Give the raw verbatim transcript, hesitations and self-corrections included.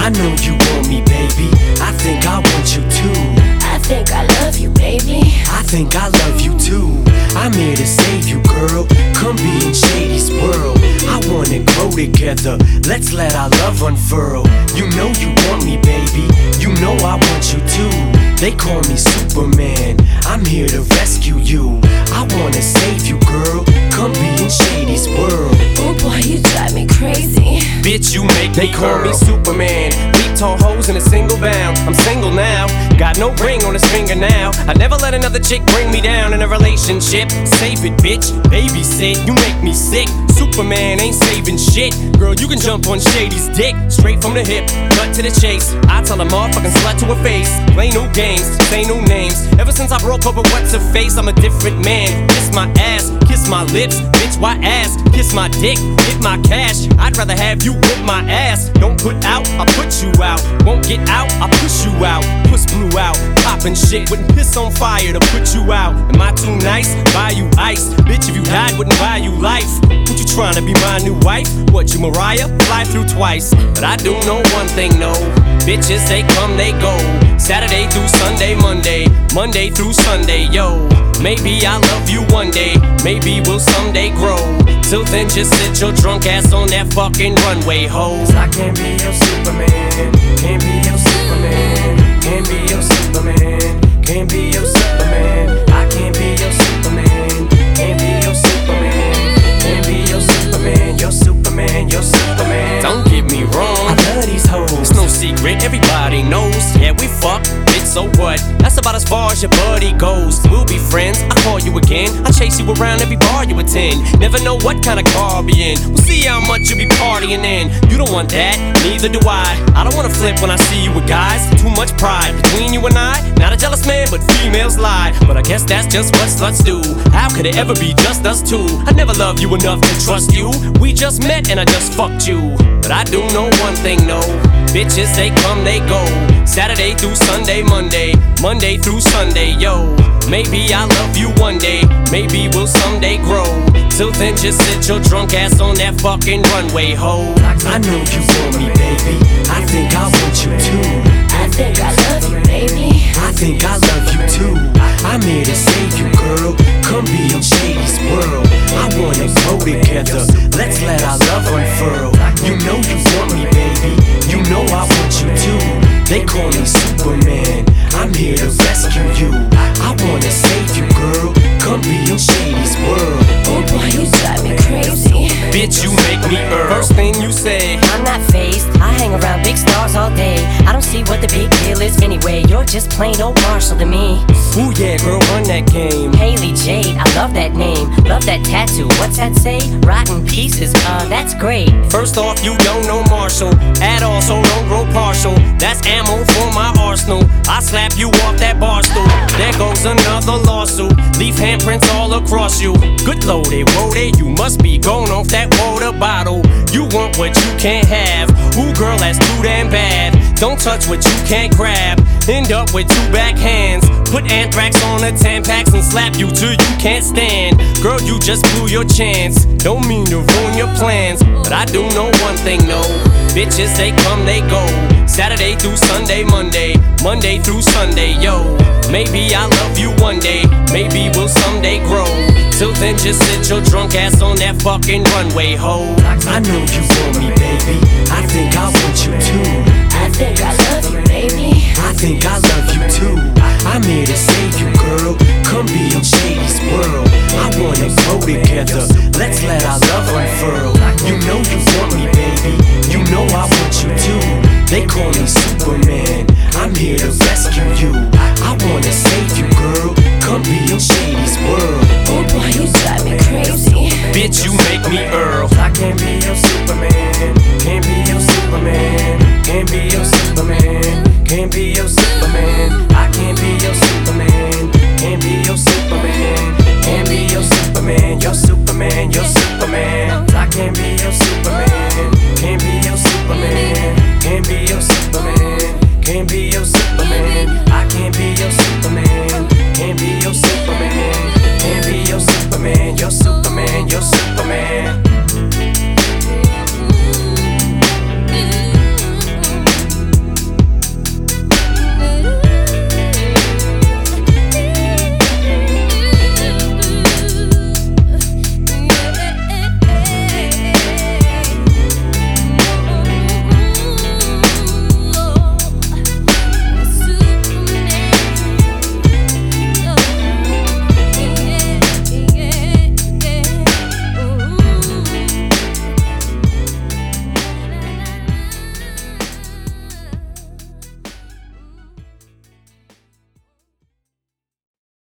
I know you want me, baby. I think I want you too. I think I love you, baby. I think I love you too. I'm here to save you, girl. Come be in Shady's world. I wanna grow together. Let's let our love unfurl. You know you want me, baby. You know I want you too. They call me Superman. I'm here to rescue you. I wanna save you, girl. Come be in Shady's world. Oh boy, you drive me crazy. Bitch, you make They me call girl. me Superman. Leap tall hoes in a single bound. I'm single now. Got no ring on his finger now. I never let another chick bring me down in a relationship. Save it, bitch. Babysit. You make me sick. Superman ain't saving shit. Girl, you can jump on Shady's dick. Straight from the hip, cut to the chase. I tell a motherfucking slut to her face. Play no games, say no names. Ever since I broke up with what's her face, I'm a different man. Kiss my ass, kiss my lips. Bitch, why ass? Kiss my dick, get my cash. I'd rather have you whip my ass. Don't put out, I put you out. Won't get out, I push you out. Puss blew out, poppin' shit. Wouldn't piss on fire to put you out. Am I too nice? Buy you ice. Bitch, if you died, wouldn't buy you life. What you tryna be my new wife? What, you Mariah? Fly through twice. But I do know one thing, no. Bitches, they come, they go. Saturday through Sunday, Monday. Monday through Sunday, yo. Maybe I'll love you one day. Maybe we'll someday grow. Till then, just sit your drunk ass on that fucking runway, ho. Cause I can't be your Superman. Can't be your Superman. Can't be your Superman. Can't be your Superman. I can't be your Superman. Can't be your Superman. Can't be your Superman. You're Superman. You're Superman. Don't get me wrong, I love these hoes. it's no secret, everybody knows. Yeah, we fuck, bitch, so what? That's about as far as your buddy goes. We'll be friends, I call you again. I chase you around every bar you attend. Never know what kind of car I'll be in. We'll see how much you be partying in. You don't want that, neither do I. I don't wanna flip when I see you with guys. Too much pride between you and I. Not a jealous man, but females lie. But I guess that's just what sluts do. How could it ever be just us two? I never loved you enough to trust you. We just met and I just fucked you. But I do know one thing, no. Bitches, they come, they go. Saturday through Sunday, Monday. Monday through Sunday, yo. Maybe I'll love you one day. Maybe we'll someday grow. Till then, just sit your drunk ass on that fucking runway, ho. I know you want me, baby. I think I want you too. I think I love you, baby. I think I love you too. I'm here to save you, girl. Come be in Shady's world. I wanna grow together. Let's let our love unfurl. You know you want me, baby. You know I want you too. They call me Superman. I'm here to rescue you. I wanna save you, girl. Come be in Shady's world. Oh boy, you drive me crazy. Bitch, you make me earn. First thing you say, I'm not phased, I hang around big stars all day. I don't see what the big deal is anyway. You're just plain old Marshall to me. ooh yeah, girl, run that game. Haley Jade, I love that name. Love that tattoo, what's that say? Rotten pieces, uh, that's great. First off, you don't know Marshall at all, so don't grow partial. That's ammo for my arsenal. I slap you off that bar stool. There goes another lawsuit. Leave handprints all across you. Good loaded, woaded, you must be going off that water bottle. You want what you can't have. Ooh, girl, that's too damn bad. Don't touch what you can't grab. End up with two backhands. Put anthrax on the Tampax and slap you till you can't stand. Girl, you just blew your chance. Don't mean to ruin your plans, but I do know one thing, no. Bitches, they come, they go. Saturday through Sunday, Monday. Monday through Sunday, yo. Maybe I'll love you one day. Maybe we'll someday grow. Till then, just sit your drunk ass on that fucking runway, ho. I know you want me, baby. I think I want you too. I think I love you, baby. I think I love you too. I'm here to save you, girl. Come be in Shady's world. I wanna grow together. Let's let our love unfurl. You know you want me, baby. You know I want you too. They call me